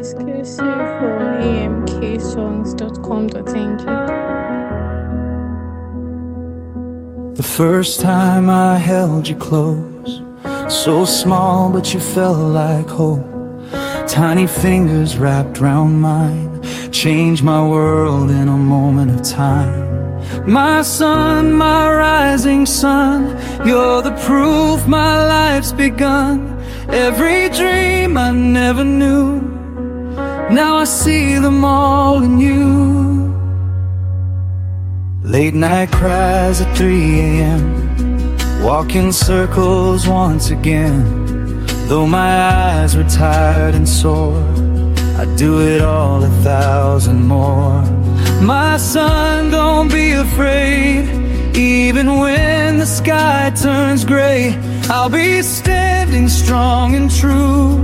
exclusive for amksongs.com.ng. The first time I held you close, so small but you felt like home. Tiny fingers wrapped round mine, changed my world in a moment of time. My sun, my rising sun, you're the proof my life's begun. Every dream I never knew, now I see them all in you. Late night cries at 3 a.m., walk in circles once again. Though my eyes were tired and sore, I'd do it all 1,000 more. My son, don't be afraid. Even when the sky turns gray, I'll be standing strong and true,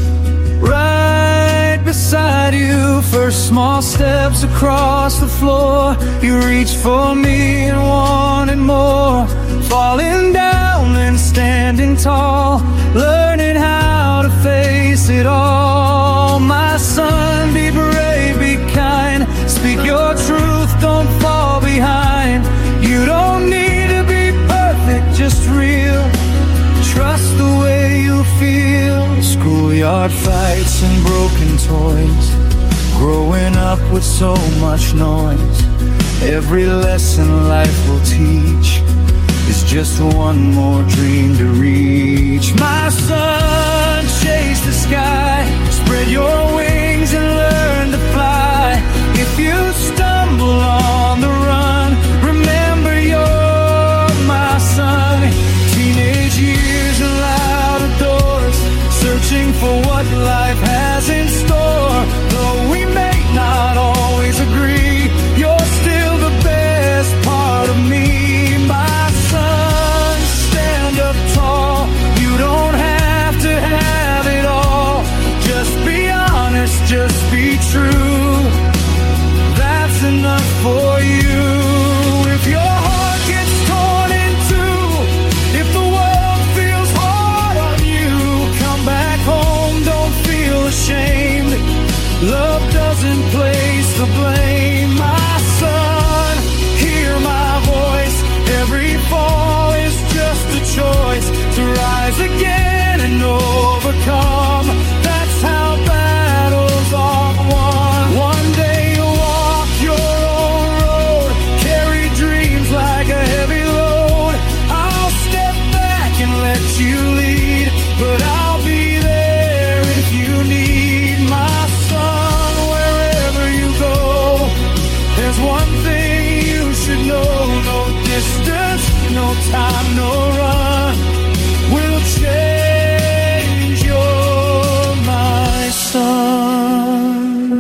right beside you. First small steps across the floor, you reached for me and wanted more. Falling down and standing tall, learning how to face it all. My son, be brave, be kind, speak your truth, don't fall behind. You don't need to be perfect, just real. Trust the way you feel. Schoolyard fights and broken toys, growing up with so much noise. Every lesson life will teach is just one more dream to reach. My son, chase the sky, spread your wings and learn to fly. If you stumble on the run, remember you're my son. Teenage years and louder doors, searching for what life has in store. Though we may not always agree, you're still the best part of me. My son, stand up tall, you don't have to have it all. Just be honest, just be true, that's enough for you. If your heart gets torn in two, if the world feels hard on you, come back home, don't feel ashamed. Love doesn't place the blame. My son, hear my voice. Every fall is just a choice to rise again and overcome. That's how battles are won. One day you'll walk your own road, carry dreams like a heavy load. I'll step back and let you lead, but I'll be there if you need. My son, wherever you go, there's one thing you should know. No distance, no time, no run will change. You're my son.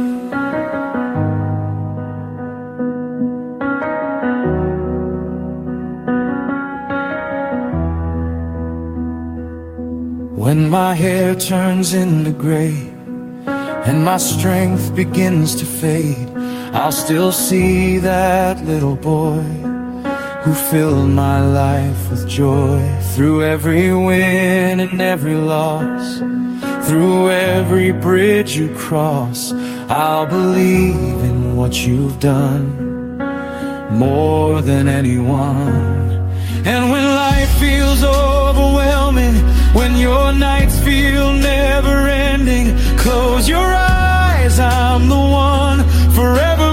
When my hair turns into gray and my strength begins to fade, I'll still see that little boy who filled my life with joy. Through every win and every loss, through every bridge you cross, I'll believe in what you've done more than anyone. And when life feels overwhelming, when your nights feel never ending, close your eyes, I'm the one forever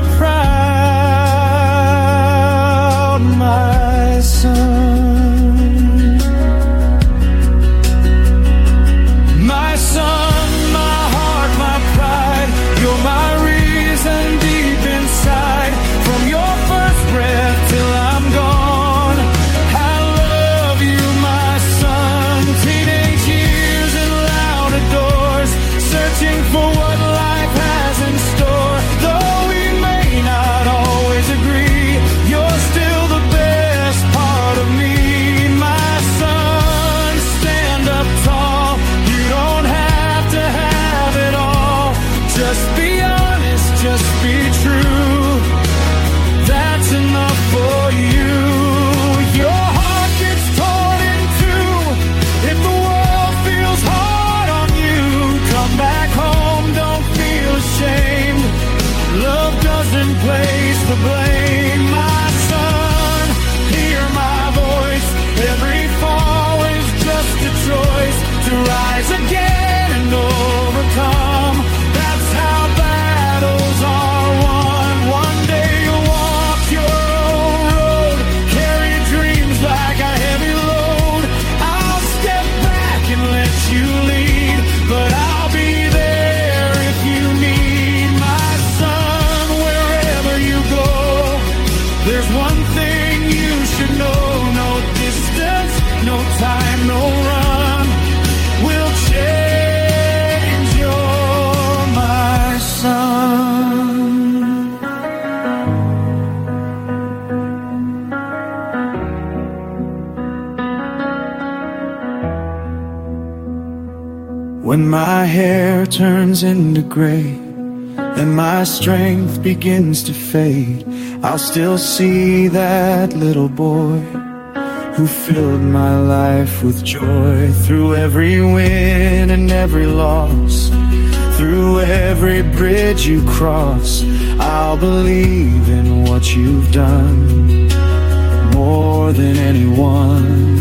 proud, my son. My son, my heart, my pride, you're my reason deep inside. From your first breath till I'm gone, I love you, my time, no run will change. You're my sun. When my hair turns into gray and my strength begins to fade, I'll still see that little boy who filled my life with joy. Through every win and every loss, through every bridge you cross, I'll believe in what you've done more than anyone.